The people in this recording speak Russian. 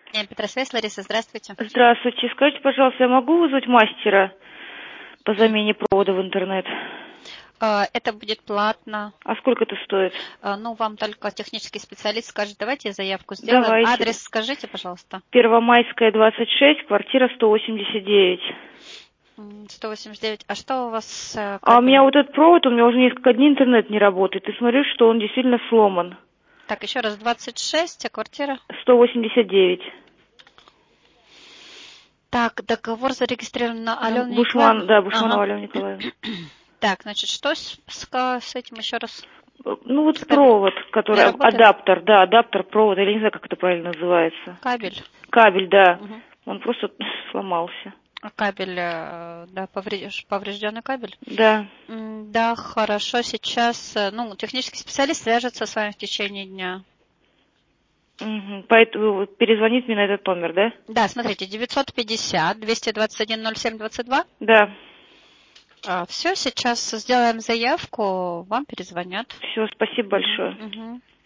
Петросвязь, Лариса, здравствуйте. Здравствуйте. Скажите, пожалуйста, я могу вызвать мастера по замене провода в интернет? Это будет платно. А сколько это стоит? Ну, вам только технический специалист скажет, давайте заявку сделаем. Давайте. Адрес скажите, пожалуйста. Первомайская, 26, квартира 189. 189. А что у вас? А у меня вот этот провод, у меня уже несколько дней интернет не работает. И смотрю, что он действительно сломан. Так, еще раз, 26, а квартира? 189. Так, договор зарегистрирован на Алену Бушман, Николаевну? да, Бушманова Ага. Алена Николаевна. Так, значит, что с этим еще раз? Ну вот провод, который, работает? адаптер, да, адаптер провода, я не знаю, как это правильно называется. Кабель. Кабель, да. Угу. Он просто сломался. А кабель, да, поврежденный кабель? Да. Да, хорошо, сейчас, технический специалист свяжется с вами в течение дня. Угу. Поэтому перезвонить мне на этот номер, да? Да, смотрите, 950-221-07-22. Да. Все, сейчас сделаем заявку, вам перезвонят. Все, спасибо большое. Угу.